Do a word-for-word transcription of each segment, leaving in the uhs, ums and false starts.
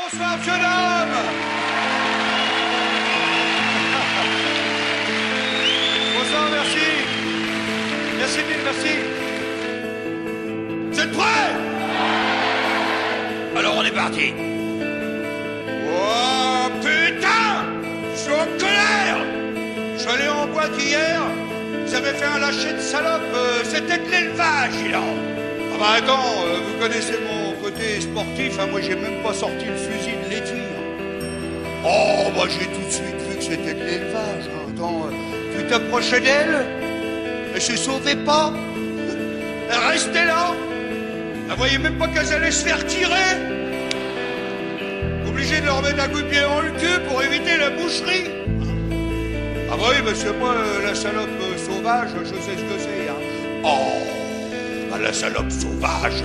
Bonsoir, jeune homme. Bonsoir, merci. Merci mille, merci. Vous êtes prêts? Alors on est parti. Oh putain! Je suis en colère! Je suis allé en boîte hier, ils avaient fait un lâcher de salope, euh, c'était de l'élevage, il a. Ah bah attends, euh, vous connaissez mon côté sportif, hein, moi j'ai même pas sorti le fusil de l'étui. Hein. Oh bah j'ai tout de suite vu que c'était de l'élevage. Hein. Attends, euh, tu t'approchais d'elle, elle se sauvait pas, elle restait là, elle voyait même pas qu'elle allait se faire tirer. Obligé de leur mettre un coup de pied dans le cul pour éviter la boucherie. Ah bah oui, parce que moi, la salope euh, sauvage, je sais ce que c'est. Hein. Oh, bah la salope sauvage.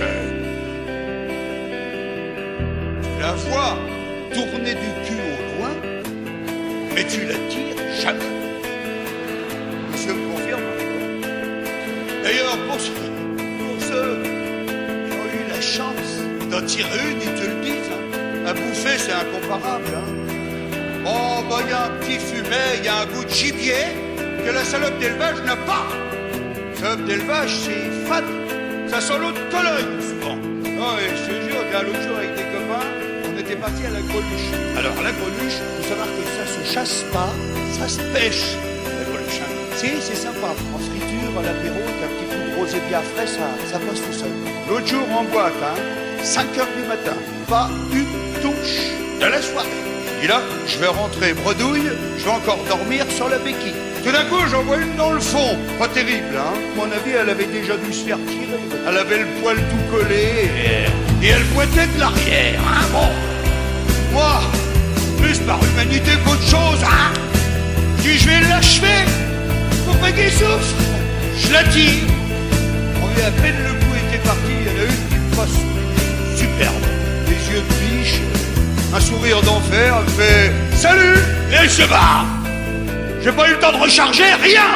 Tu la vois tourner du cul au loin, mais tu la tires jamais. Monsieur me confirme. Hein. D'ailleurs, pour ceux, pour ceux qui ont eu la chance d'en tirer une, ils te le disent. Hein. À bouffer, c'est incomparable. Hein. Oh, bah, il y a un petit fumet, il y a un goût de gibier que la salope d'élevage n'a pas. La salope d'élevage, c'est fade. Ça sent l'eau de Cologne, souvent. Oh, et je te jure, l'autre jour, avec des copains, on était partis à la greluche. Alors, la greluche, il faut savoir que ça se chasse pas, ça se pêche, la greluche. Hein. Si, c'est sympa. En friture, à l'apéro, avec un petit coup de rosé bien frais, ça, ça passe tout seul. L'autre jour, en boîte, hein, cinq heures du matin, pas une touche de la soirée. Et là, je vais rentrer bredouille, je vais encore dormir sur la béquille. Tout d'un coup, j'en vois une dans le fond. Pas terrible, hein. À mon avis, elle avait déjà dû se faire tirer. Elle avait le poil tout collé et, et elle pointait de l'arrière, hein. Bon. Moi, plus par humanité qu'autre chose, hein. Je dis, je vais l'achever pour pas qu'il souffre. Je la tire. On vit à peine le coup était parti, il y en a une qui me passe superbe. Les yeux de biche, un sourire d'enfer, elle fait « Salut !» et elle se barre. J'ai pas eu le temps de recharger, rien.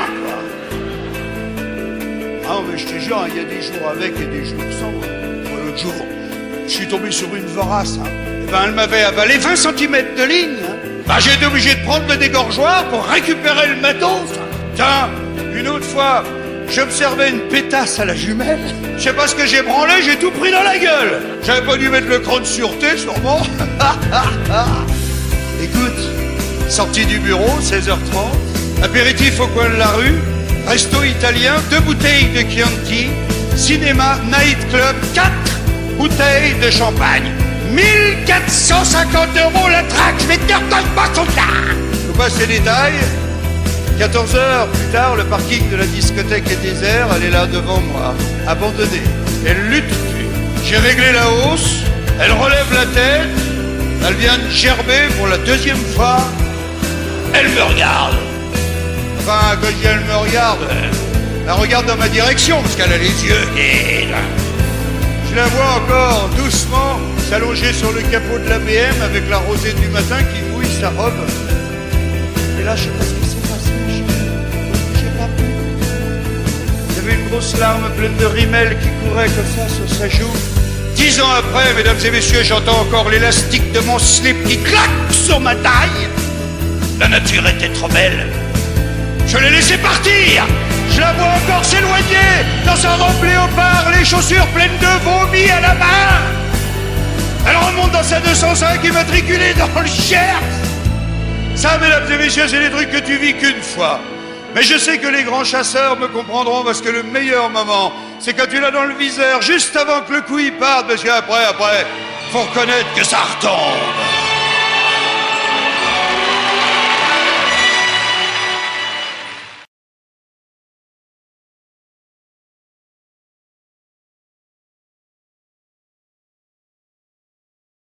Ah mais je te jure, il y a des jours avec et des jours sans. L'autre jour, je suis tombé sur une vorace. Hein. Et ben elle m'avait avalé vingt centimètres de ligne. Hein. Ben, j'ai été obligé de prendre le dégorgeoir pour récupérer le matos. Tiens, une autre fois, j'observais une pétasse à la jumelle. Je sais pas ce que j'ai branlé, j'ai tout pris dans la gueule. J'avais pas dû mettre le cran de sûreté, sûrement. Écoute, sortie du bureau, seize heures trente, apéritif au coin de la rue, resto italien, deux bouteilles de Chianti, cinéma, night club, quatre bouteilles de champagne. mille quatre cent cinquante euros la traque, je vais te dire quand je passe tout ça. Je vous passe les détails. quatorze heures plus tard, le parking de la discothèque est désert, elle est là devant moi, abandonnée. Elle lutte plus. J'ai réglé la hausse, elle relève la tête, elle vient de gerber pour la deuxième fois. Elle me regarde. Enfin, quand je dis elle me regarde, elle regarde dans ma direction, parce qu'elle a les yeux vides. Je la vois encore doucement s'allonger sur le capot de la B M avec la rosée du matin qui mouille sa robe. Et là, je sais pas ce qui s'est passé. J'ai pas pu. Il y avait une grosse larme pleine de rimel qui courait comme ça sur sa joue. Dix ans après, mesdames et messieurs, j'entends encore l'élastique de mon slip qui claque sur ma taille. La nature était trop belle. Je l'ai laissé partir. Je la vois encore s'éloigner dans sa robe léopard, les chaussures pleines de vomi à la main. Elle remonte dans sa deux cent cinq immatriculée dans le Cher. Ça, mesdames et messieurs, c'est des trucs que tu vis qu'une fois. Mais je sais que les grands chasseurs me comprendront parce que le meilleur moment, c'est quand tu l'as dans le viseur, juste avant que le coup y parte, parce qu'après, après, faut reconnaître que ça retombe.